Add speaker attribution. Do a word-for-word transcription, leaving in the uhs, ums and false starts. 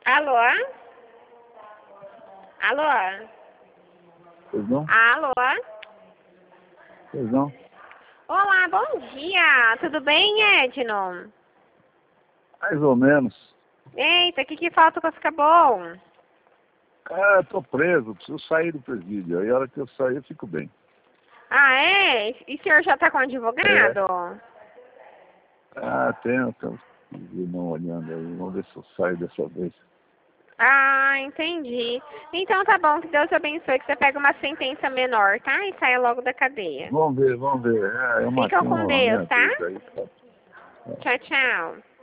Speaker 1: Alô? Alô?
Speaker 2: Pois não?
Speaker 1: Alô?
Speaker 2: Pois não?
Speaker 1: Olá, bom dia. Tudo bem, Edno?
Speaker 2: Mais ou menos.
Speaker 1: Eita, o que que falta pra ficar bom?
Speaker 2: Ah, tô preso, preciso sair do presídio. Aí a hora que eu sair eu fico bem.
Speaker 1: Ah, é? E o senhor já tá com
Speaker 2: É.
Speaker 1: advogado?
Speaker 2: Ah, tenho, tenho irmão olhando aí. Vamos ver se eu saio dessa vez.
Speaker 1: Ah, entendi. Então tá bom, que Deus abençoe, que você pega uma sentença menor, tá? E saia logo da cadeia.
Speaker 2: Vamos ver, vamos ver. É, eu
Speaker 1: Fica
Speaker 2: matei
Speaker 1: com
Speaker 2: uma
Speaker 1: Deus,
Speaker 2: meia
Speaker 1: tá?
Speaker 2: vez aí, tá?
Speaker 1: Tchau, tchau.